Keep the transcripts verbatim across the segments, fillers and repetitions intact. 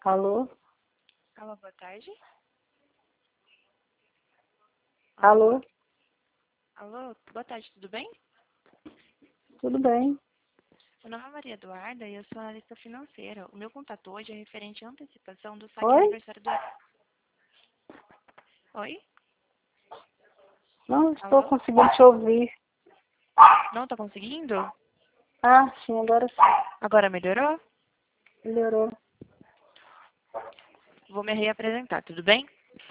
Alô? Alô, boa tarde. Alô? Alô, boa tarde, tudo bem? Tudo bem? Meu nome é Maria Eduarda e eu sou analista financeira. O meu contato hoje é referente à antecipação do saque Oi? aniversário do... Oi? Não estou Alô? conseguindo te ouvir. Não tá conseguindo? Ah, sim, agora sim. Agora melhorou? Melhorou. Vou me reapresentar, tudo bem?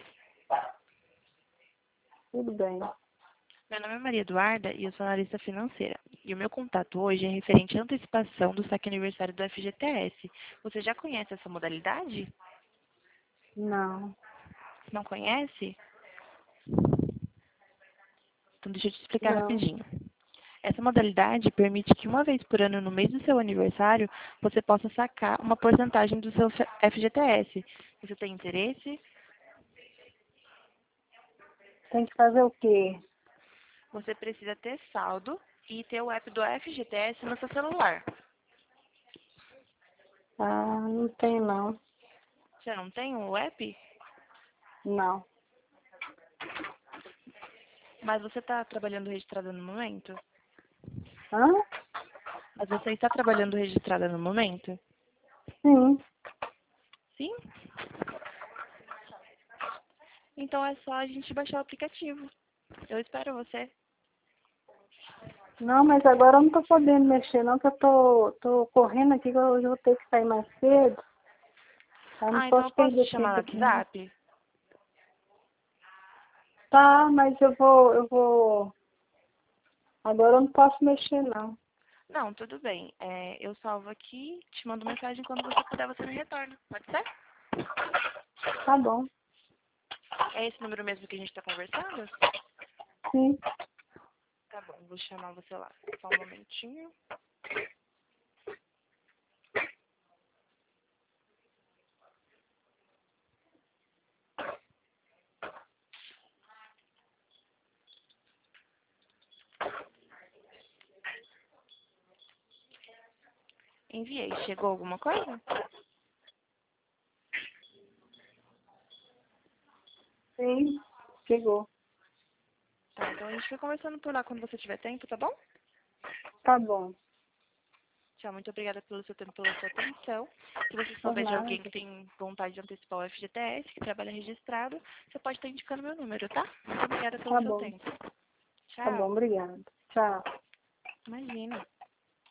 Tudo bem. Meu nome é Maria Eduarda e eu sou analista financeira. E o meu contato hoje é referente à antecipação do saque aniversário do F G T S. Você já conhece essa modalidade? Não. Não conhece? Então deixa eu te explicar Não. rapidinho. Essa modalidade permite que uma vez por ano, no mês do seu aniversário, você possa sacar uma porcentagem do seu F G T S. Você tem interesse? Tem que fazer o quê? Você precisa ter saldo e ter o app do F G T S no seu celular. Ah, não tem não. Você não tem o app? Não. Mas você está trabalhando registrada no momento? Hã? Mas você está trabalhando registrada no momento? Sim. Sim? Então é só a gente baixar o aplicativo. Eu espero você. Não, mas agora eu não tô podendo mexer não, que eu tô, tô correndo aqui, que eu hoje vou ter que sair mais cedo. Eu não Ah, então eu posso posso perder te chamar no tempo aqui não. WhatsApp? Tá, mas eu vou, eu vou... Agora eu não posso mexer não. Não, tudo bem. É, eu salvo aqui, te mando mensagem quando você puder, você me retorna. Pode ser? Tá bom. É esse número mesmo que a gente está conversando? Sim. Tá bom, vou chamar você lá. Só um momentinho. Enviei. Chegou alguma coisa? Sim. Chegou. Tá, então a gente vai conversando por lá quando você tiver tempo, tá bom? Tá bom. Tchau, muito obrigada pelo seu tempo, pela sua atenção. Se você Por souber de alguém nada. que tem vontade de antecipar o F G T S, que trabalha registrado, você pode estar indicando meu número, tá? Muito obrigada pelo Tá seu bom. tempo. Tá bom, Tchau. obrigada. Tchau. Imagina.